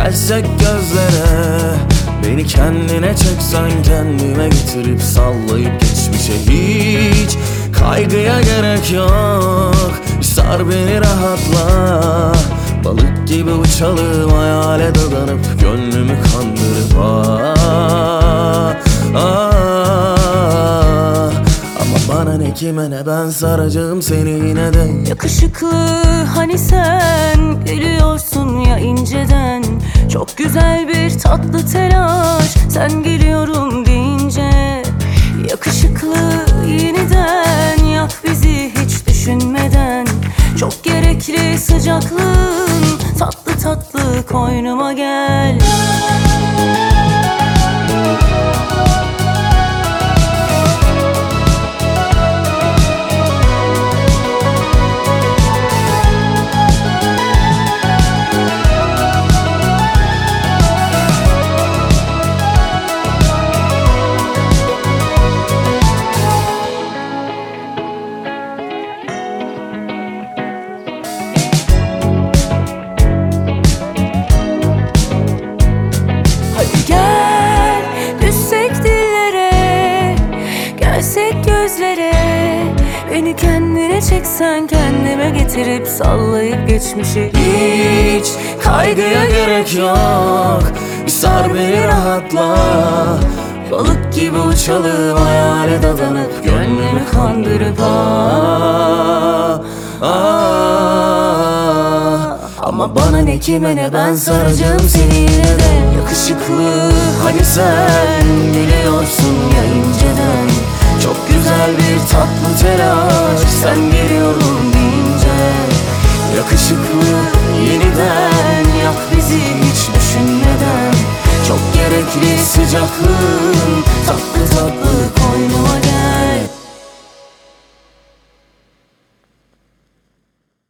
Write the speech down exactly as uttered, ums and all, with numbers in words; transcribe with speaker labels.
Speaker 1: Gelsek gözlere, beni kendine çeksen, kendime getirip sallayıp geçmişe. Hiç kaygıya gerek yok, sar beni rahatla. Balık gibi uçalım, hayale dadanıp gönlümü kandırıp ah, ah. Ama bana ne, kime ne, ben saracağım seni yine de.
Speaker 2: Yakışıklı hani sen geliyorsun ya inceden. Çok güzel bir tatlı telaş, sen geliyorum deyince. Yakışıklı yeniden yak bizi hiç düşünmeden. Çok gerekli sıcaklığın, tatlı tatlı koynuma gel. Gel, düşsek dillere, gelsek gözlere. Beni kendine çeksen, kendime getirip sallayıp geçmişi.
Speaker 1: Hiç kaygıya gerek yok, bir sar beni rahatla. Balık gibi uçalım, hayale dadanıp gönlümü kandırıp ah, ah. Ama bana ne, kime ne, ben saracağım seni yine de. Yakışıklı hani sen geliyorsun ya inceden. Çok güzel bir tatlı telaş, sen geliyorum deyince. Yakışıklı yeniden yak bizi hiç düşünmeden. Çok gerekli sıcaklık,